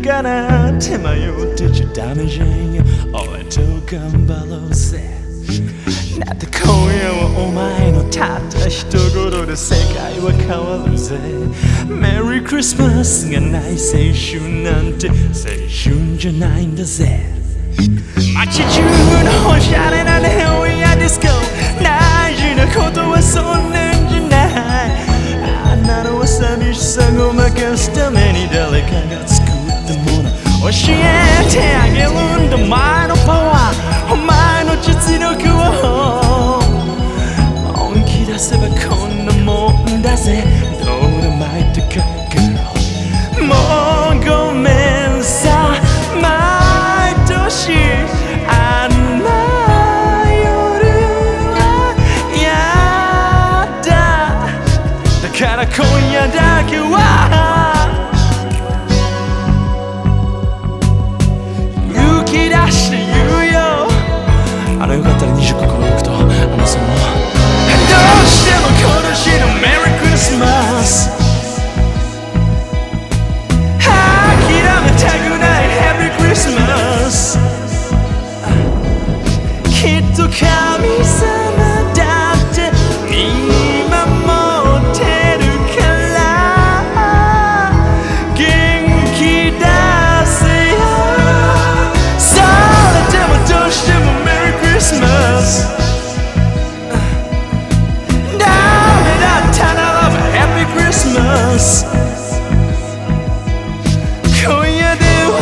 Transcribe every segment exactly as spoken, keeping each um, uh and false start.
かなって迷ってちゃダメじゃんよ。俺と頑張ろうぜ。だって今夜はお前のたった一言で世界は変わるぜ。メリークリスマスがない青春なんて青春じゃないんだぜ。街中のおしゃれなネオンやディスコ、大事なことはそんなんじゃない。あんなのは寂しさごまかすために誰かが作ったもの。教えてあげるんだお前のパワー、お前の実力を本気出せばこんなもんだぜ。どうでもいいってかもうごめんさ、毎年あんな夜はやだ。だから今夜だけは勇気出して言うよ。あのよかったらにじゅっこから僕と話そう。どうしても今年のメリークリスマス諦めたくないヘビークリスマス。きっと神様だって見守ってるから元気出せよ。それでもどうしてもメリークリスマスダメだったならばヘビークリスマス。今夜では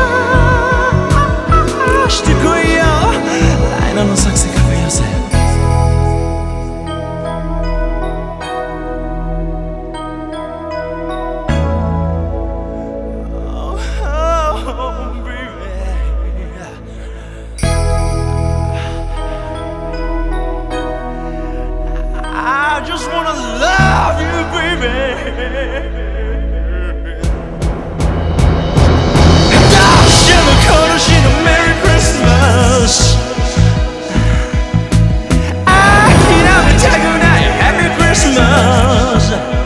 してこいよ。来年の作戦考えようぜ。I just wanna love you, baby. どうしても今年のメリークリスマス諦めたくないヘビークリスマス。